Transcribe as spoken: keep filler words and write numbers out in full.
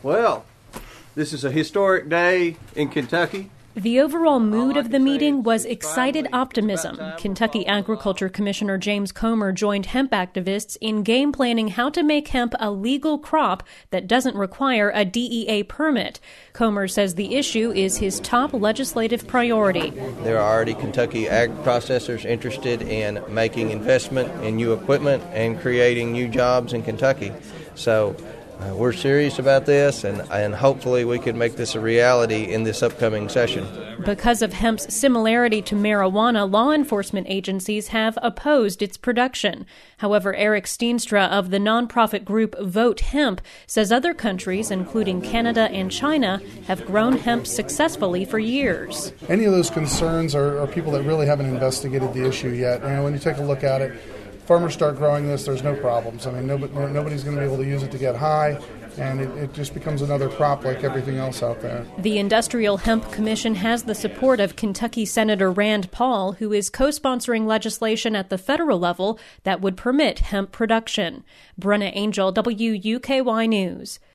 Well, this is a historic day in Kentucky. The overall mood of the meeting was excited optimism. Kentucky Agriculture Commissioner James Comer joined hemp activists in game planning how to make hemp a legal crop that doesn't require a D E A permit. Comer says the issue is his top legislative priority. There are already Kentucky ag processors interested in making investment in new equipment and creating new jobs in Kentucky. So Uh, we're serious about this, and, and hopefully we can make this a reality in this upcoming session. Because of hemp's similarity to marijuana, law enforcement agencies have opposed its production. However, Eric Steenstra of the nonprofit group Vote Hemp says other countries, including Canada and China, have grown hemp successfully for years. Any of those concerns are, are people that really haven't investigated the issue yet. You know, when you take a look at it, farmers start growing this, there's no problems. I mean, nobody, nobody's going to be able to use it to get high, and it, it just becomes another crop like everything else out there. The Industrial Hemp Commission has the support of Kentucky Senator Rand Paul, who is co-sponsoring legislation at the federal level that would permit hemp production. Brenna Angel, W U K Y News.